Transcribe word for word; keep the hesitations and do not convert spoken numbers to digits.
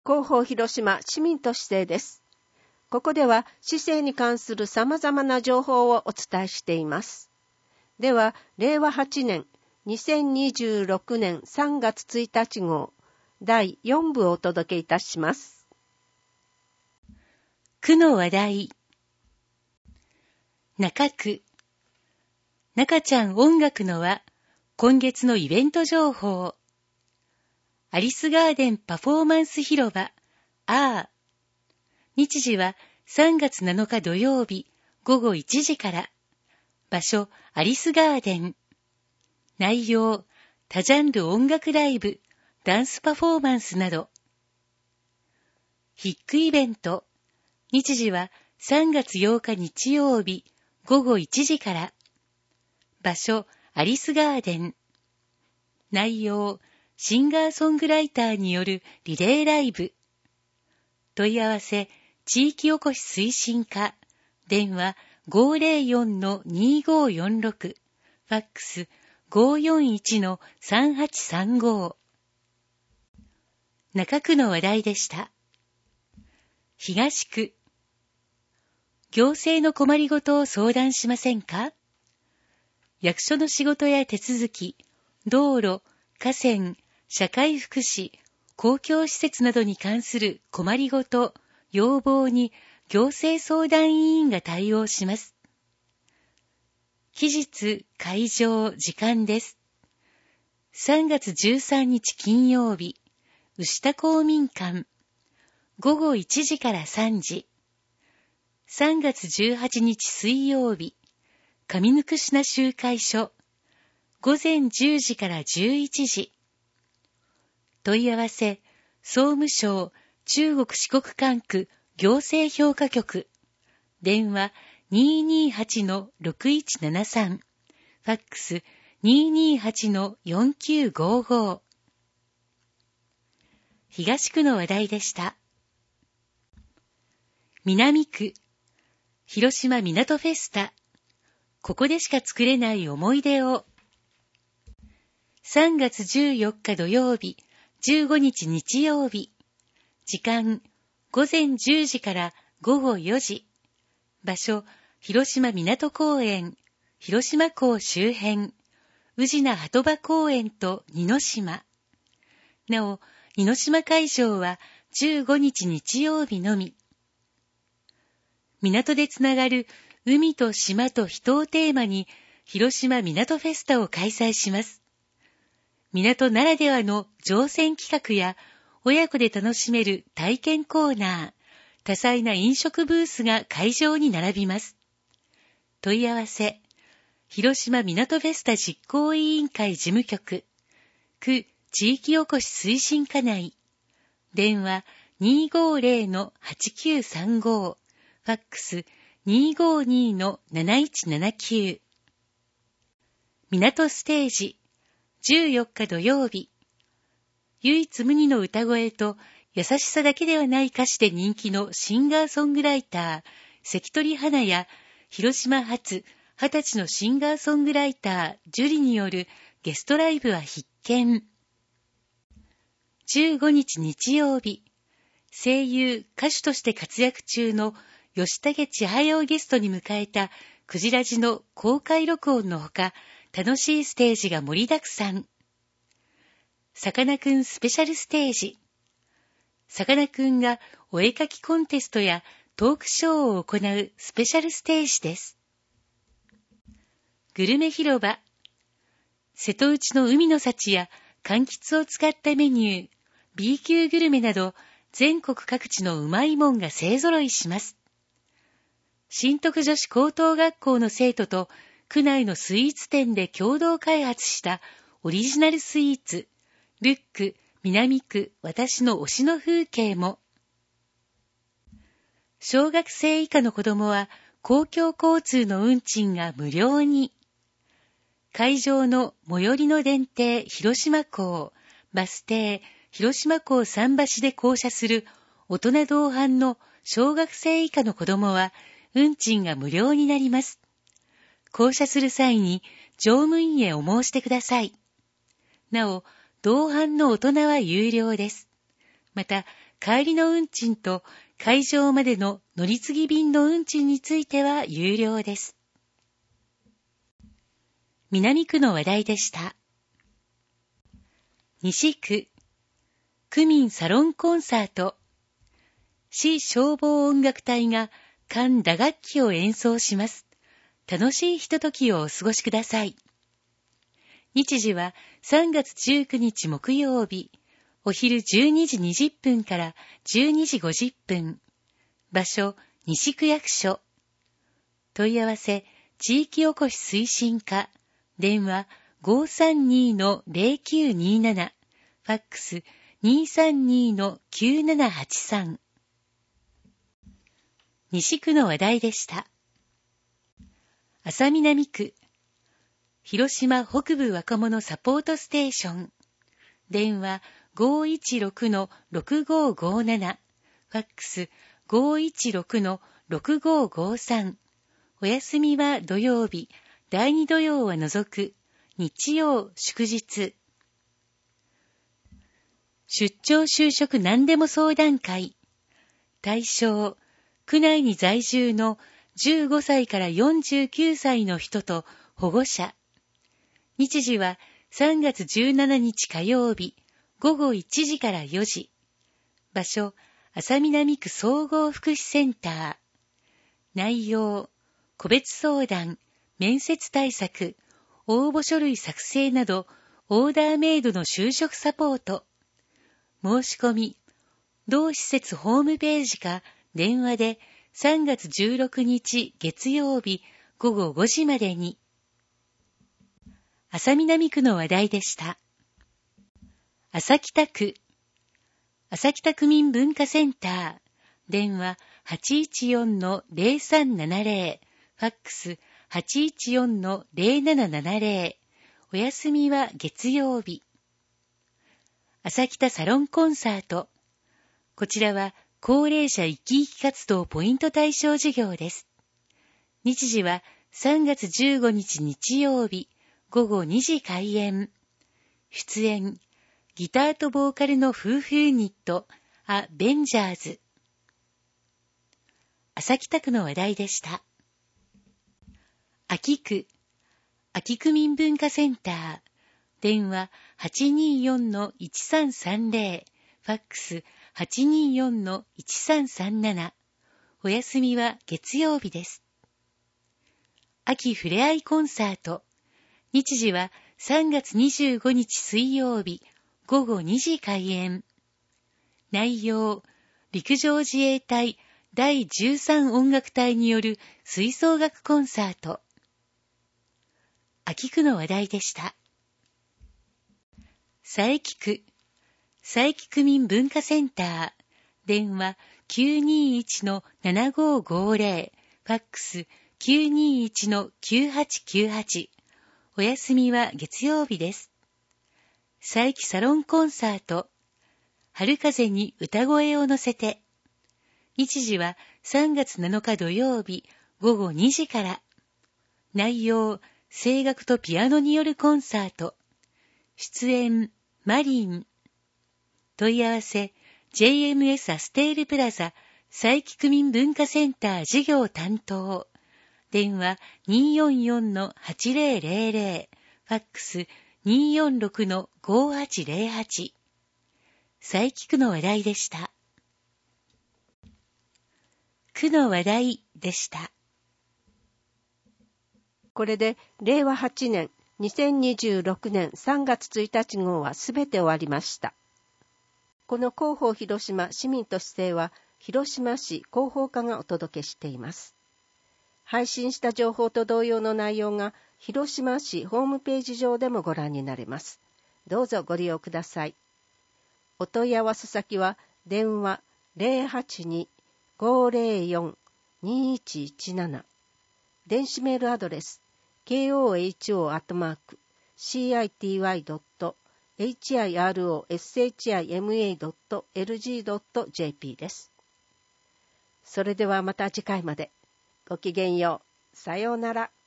広報広島市民都市政です。ここでは市政に関する様々な情報をお伝えしています。では、れいわはちねんにせんにじゅうろくねんさんがつついたち号だいよんぶをお届けいたします。 区の話題。中区。中ちゃん音楽の輪、今月のイベント情報。アリスガーデンパフォーマンス広場、アー。日時はさんがつなのか土曜日ごごいちじから。場所、アリスガーデン。内容、多ジャンル音楽ライブ、ダンスパフォーマンスなど。ヒックイベント。日時はさんがつようか日曜日ごごいちじから。場所、アリスガーデン。内容、シンガーソングライターによるリレーライブ。問い合わせ、地域おこし推進課。電話 ごーぜろよんのにごーよんろく。ファックス ごーよんいちのさんはちさんご。中区の話題でした。東区。行政の困りごとを相談しませんか？役所の仕事や手続き、道路、河川、社会福祉、公共施設などに関する困りごと、要望に行政相談委員が対応します。期日、会場、時間です。さんがつじゅうさんにち金曜日、牛田公民館、ごごいちじからさんじ。さんがつじゅうはちにち水曜日、上ぬくしな集会所、ごぜんじゅうじからじゅういちじ。問い合わせ、総務省中国四国管区行政評価局。電話 にーにーはちのろくいちななさん。ファックス にーにーはちのよんきゅうごご。東区の話題でした。南区。広島みなとフェスタ。ここでしか作れない思い出を。さんがつじゅうよっか土曜日、じゅうごにち日曜日。時間、ごぜんじゅうじからごごよじ。場所、広島港公園、広島港周辺、宇品鳩場公園と二の島。なお、二の島会場はじゅうごにち日曜日のみ。港でつながる海と島と人をテーマに、広島みなとフェスタを開催します。港ならではの乗船企画や、親子で楽しめる体験コーナー、多彩な飲食ブースが会場に並びます。問い合わせ、広島みなとフェスタ実行委員会事務局、区地域おこし推進課内、電話 にーごーぜろのはちきゅうさんご、ファックス にーごーにーのなないちななきゅう。港ステージ、じゅうよっか土曜日。唯一無二の歌声と優しさだけではない歌詞で人気のシンガーソングライター、関取花や広島発はたちのシンガーソングライター、ジュリによるゲストライブは必見。じゅうごにち日曜日、声優、歌手として活躍中の吉武千早をゲストに迎えたクジラジの公開録音のほか、楽しいステージが盛りだくさん。さかなクンスペシャルステージ。さかなクンがお絵かきコンテストやトークショーを行うスペシャルステージです。グルメ広場。瀬戸内の海の幸や柑橘を使ったメニュー、B 級グルメなど全国各地のうまいもんが勢ぞろいします。新徳女子高等学校の生徒と区内のスイーツ店で共同開発したオリジナルスイーツ、ルック、南区、私の推しの風景も。小学生以下の子供は公共交通の運賃が無料に。会場の最寄りの電停広島港、バス停広島港桟橋で降車する大人同伴の小学生以下の子供は運賃が無料になります。降車する際に乗務員へお申してください。なお、同伴の大人は有料です。また、 帰りの運賃と会場までの乗り継ぎ便の運賃については有料です。南区の話題でした。西区、区民サロンコンサート。市消防音楽隊が管打楽器を演奏します。楽しいひとときをお過ごしください。日時はさんがつじゅうくにち木曜日、お昼じゅうにじにじゅっぷんからじゅうにじごじゅっぷん。場所、西区役所。問い合わせ、地域おこし推進課。電話 ごーさんにーのぜろきゅうにーなな。ファックス にーさんにーのきゅうななはちさん。西区の話題でした。安佐南区、広島北部若者サポートステーション。電話 ごーいちろくのろくごーごーなな。ファックス ごーいちろくのろくごーごーさん。お休みは土曜日、だいに土曜は除く、日曜、祝日。出張就職何でも相談会。対象、区内に在住のじゅうごさいからよんじゅうきゅうさいの人と保護者。日時はさんがつじゅうしちにち火曜日、ごごいちじからよじ。場所、安佐南区総合福祉センター。内容、個別相談、面接対策、応募書類作成など、オーダーメイドの就職サポート。申し込み、同施設ホームページか電話でさんがつじゅうろくにち月曜日ごごごじまでに。安佐南区の話題でした。朝北区、朝北区民文化センター。電話 はちいちよんのぜろさんななぜろ。ファックス はちいちよんのぜろななななぜろ。お休みは月曜日。朝北サロンコンサート。こちらは高齢者生き生き活動ポイント対象事業です。日時はさんがつじゅうごにち日曜日、ごごにじ開演。出演、ギターとボーカルの夫婦ユニット、ア・ベンジャーズ。朝北区の話題でした。秋区、秋区民文化センター。電話 はちにーよんのいちさんさんぜろ。ファックス はちにーよんのいちさんさんなな。お休みは月曜日です。秋ふれあいコンサート。日時はさんがつにじゅうごにち水曜日、ごごにじ開演。内容、陸上自衛隊だいじゅうさん音楽隊による吹奏楽コンサート。秋区の話題でした。佐伯区、佐伯区民文化センター。電話 きゅうにーいちのななごーごーぜろ。ファックス きゅうにーいちのきゅうはちきゅうはち。お休みは月曜日です。佐伯サロンコンサート。春風に歌声を乗せて。日時はさんがつなのか土曜日ごごにじから。内容、声楽とピアノによるコンサート。出演、マリン。問い合わせ、ジェイエムエス アステールプラザ佐伯区民文化センター事業担当。電話 にーよんよんのはちぜろぜろぜろ。ファックス にーよんろくのごはちぜろはち。佐伯区の話題でした。区の話題でした。 これでれいわはちねんにせんにじゅうろくねんさんがつついたち号はすべて終わりました。この広報広島市民都市制は広島市広報課がお届けしています。配信した情報と同様の内容が広島市ホームページ上でもご覧になれます。どうぞご利用ください。お問い合わせ先は電話 ぜろはちに ごーぜろよん にーいちいちなな。電子メールアドレス ケーオーエイチオー アットマーク シーアイティーワイ ドット エイチアイアールオーエスエイチアイエムエー ドット エルジー ドット ジェーピー です。それではまた次回まで。ごきげんよう。さようなら。